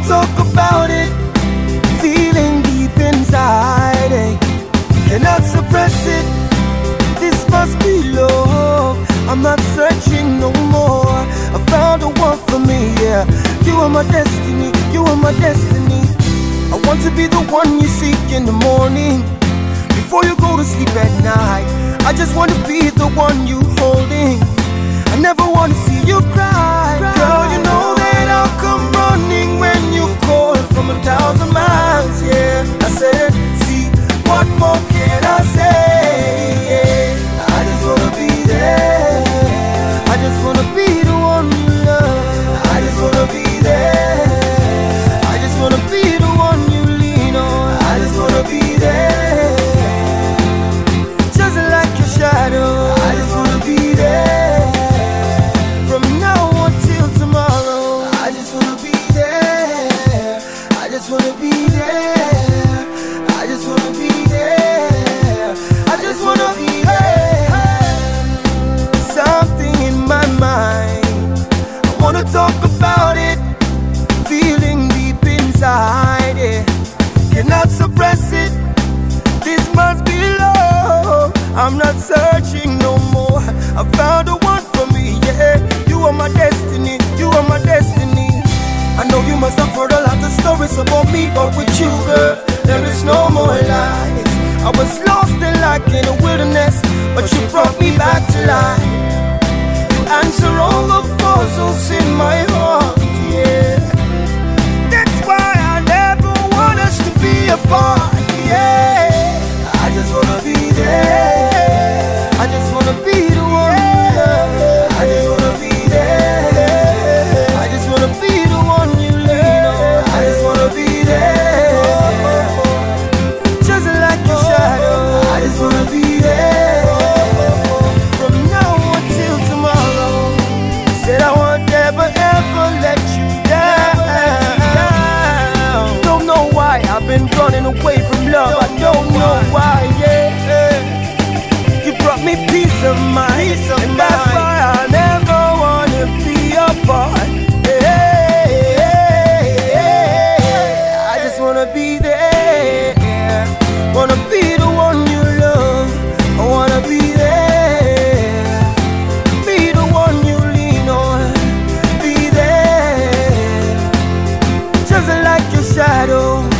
talk about it, feeling deep inside, cannot suppress it. This must be love. I'm not searching no more. I found the one for me, yeah. You are my destiny, you are my destiny. I want to be the one you seek in the morning, before you go to sleep at night. I just want to be the one you holding. I never want to see you cry. Girl, you know that I'll come running when you call from 1,000 miles, yeah. I said, see, what more can I say? I just wanna be there. I just wanna be the one you love. I just wanna be there. I just wanna be the one you lean on. I just wanna be there, just like your shadow. I just wanna be there, from now until tomorrow. I just wanna be there. I just wanna be there. I just wanna be there. I just wanna be there. Something in my mind, I wanna talk about it, feeling deep inside, cannot suppress it. This must be love. I'm not searching no more. I found the one for me, yeah. You are my destiny, you are my destiny. I know you must have heard a lot of stories about me, but with you, girl, there is no more lies. I was lost and like in a wilderness, but you brought me back to life. You answer all the puzzles in my heart, yeah. That's why I never want us to be apart, yeah. I just wanna be there. I just wanna be the one you love. I just wanna be there. I just wanna be the one you lean on. I just wanna be there, just like your shadow. I just wanna be there, from now until tomorrow. Said I won't never ever let you down. Don't know why I've been running away from love. I don't know why, yeah. You brought me peace of mind, and that's why I never wanna be apart. I just wanna be there. Wanna be the one you love. I wanna be there. Be the one you lean on. Be there, just like your shadow.